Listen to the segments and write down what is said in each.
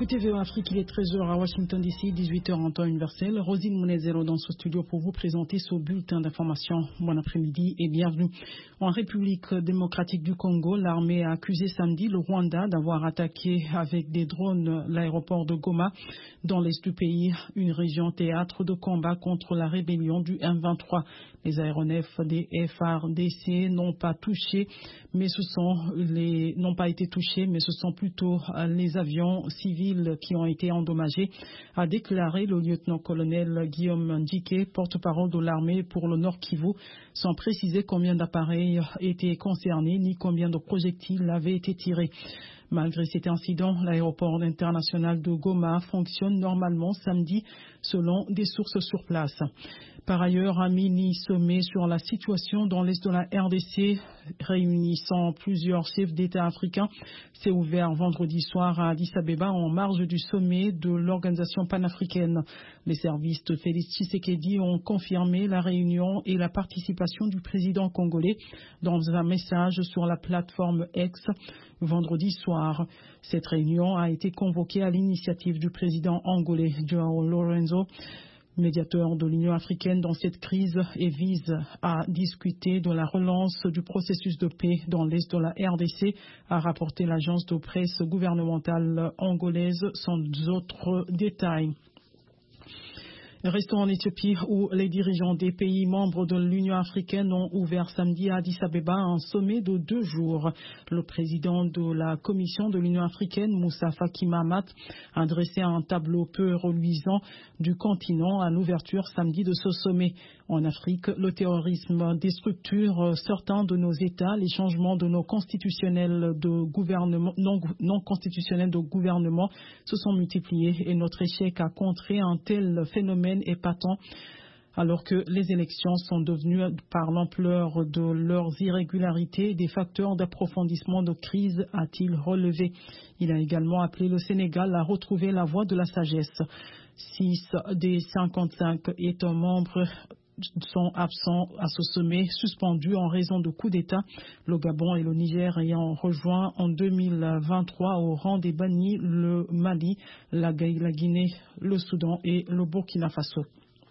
Écoutez VOA Afrique, il est 13h à Washington DC, 18h en temps universel. Rosine Mounezero dans ce studio pour vous présenter ce bulletin d'information. Bon après-midi et bienvenue. En République démocratique du Congo, l'armée a accusé samedi le Rwanda d'avoir attaqué avec des drones l'aéroport de Goma dans l'est du pays, une région théâtre de combat contre la rébellion du M23. Les aéronefs des FARDC n'ont pas été touchés, mais ce sont plutôt les avions civils qui ont été endommagés, a déclaré le lieutenant-colonel Guillaume Ndike, porte-parole de l'armée pour le Nord Kivu, sans préciser combien d'appareils étaient concernés ni combien de projectiles avaient été tirés. Malgré cet incident, l'aéroport international de Goma fonctionne normalement samedi selon des sources sur place. Par ailleurs, un mini-sommet sur la situation dans l'est de la RDC, réunissant plusieurs chefs d'État africains, s'est ouvert vendredi soir à Addis Abeba en marge du sommet de l'organisation panafricaine. Les services de Félix Tshisekedi ont confirmé la réunion et la participation du président congolais dans un message sur la plateforme X vendredi soir. Cette réunion a été convoquée à l'initiative du président angolais João Lourenço, médiateur de l'Union africaine dans cette crise, et vise à discuter de la relance du processus de paix dans l'est de la RDC, a rapporté l'agence de presse gouvernementale angolaise sans autres détails. Restons en Éthiopie où les dirigeants des pays membres de l'Union africaine ont ouvert samedi à Addis Abeba un sommet de 2 jours. Le président de la Commission de l'Union africaine, Moussa Faki Mahamat, a dressé un tableau peu reluisant du continent à l'ouverture samedi de ce sommet. En Afrique, le terrorisme déstructure certains de nos États, les changements de nos constitutionnels de gouvernement, non constitutionnels de gouvernement se sont multipliés et notre échec à contrer un tel phénomène est patent, alors que les élections sont devenues, par l'ampleur de leurs irrégularités, des facteurs d'approfondissement de crise, a-t-il relevé. Il a également appelé le Sénégal à retrouver la voie de la sagesse. 6 des 55 États membres sont absents à ce sommet, suspendus en raison de coups d'État, le Gabon et le Niger ayant rejoint en 2023 au rang des bannis le Mali, la Guinée, le Soudan et le Burkina Faso.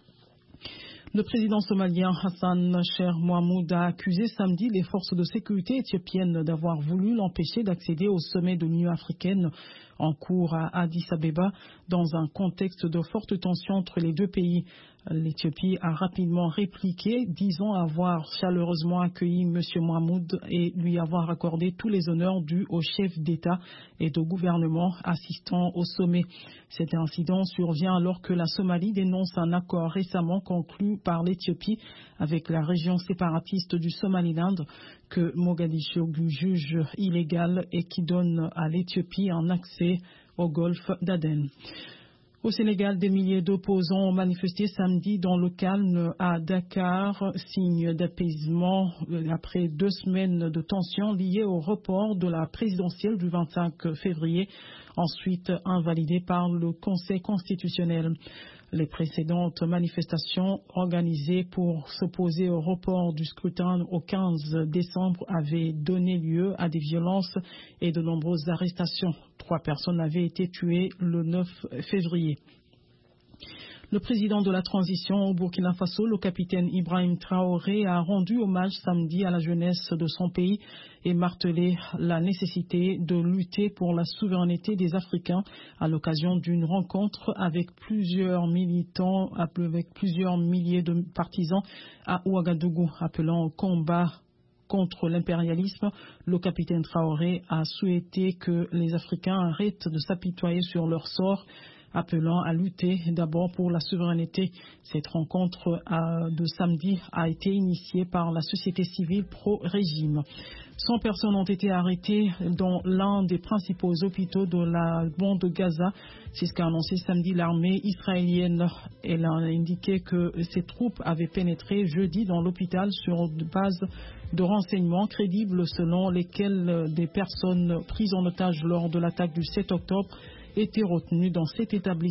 Le président somalien Hassan Sheikh Mohamud a accusé samedi les forces de sécurité éthiopiennes d'avoir voulu l'empêcher d'accéder au sommet de l'Union africaine en cours à Addis Abeba dans un contexte de forte tension entre les deux pays. L'Éthiopie a rapidement répliqué, disant avoir chaleureusement accueilli M. Mohamud et lui avoir accordé tous les honneurs dus au chef d'État et de gouvernement assistant au sommet. Cet incident survient alors que la Somalie dénonce un accord récemment conclu par l'Éthiopie avec la région séparatiste du Somaliland que Mogadiscio juge illégal et qui donne à l'Éthiopie un accès au golfe d'Aden. Au Sénégal, des milliers d'opposants ont manifesté samedi dans le calme à Dakar, signe d'apaisement après 2 semaines de tensions liées au report de la présidentielle du 25 février, ensuite invalidée par le Conseil constitutionnel. Les précédentes manifestations organisées pour s'opposer au report du scrutin au 15 décembre avaient donné lieu à des violences et de nombreuses arrestations. 3 personnes avaient été tuées le 9 février. Le président de la transition au Burkina Faso, le capitaine Ibrahim Traoré, a rendu hommage samedi à la jeunesse de son pays et martelé la nécessité de lutter pour la souveraineté des Africains à l'occasion d'une rencontre avec plusieurs militants, avec plusieurs milliers de partisans à Ouagadougou, appelant au combat contre l'impérialisme. Le capitaine Traoré a souhaité que les Africains arrêtent de s'apitoyer sur leur sort, appelant à lutter d'abord pour la souveraineté. Cette rencontre de samedi a été initiée par la société civile pro-régime. 100 personnes ont été arrêtées dans l'un des principaux hôpitaux de la bande de Gaza. C'est ce qu'a annoncé samedi l'armée israélienne. Elle a indiqué que ses troupes avaient pénétré jeudi dans l'hôpital sur base de renseignements crédibles selon lesquels des personnes prises en otage lors de l'attaque du 7 octobre étaient retenues dans cet établissement.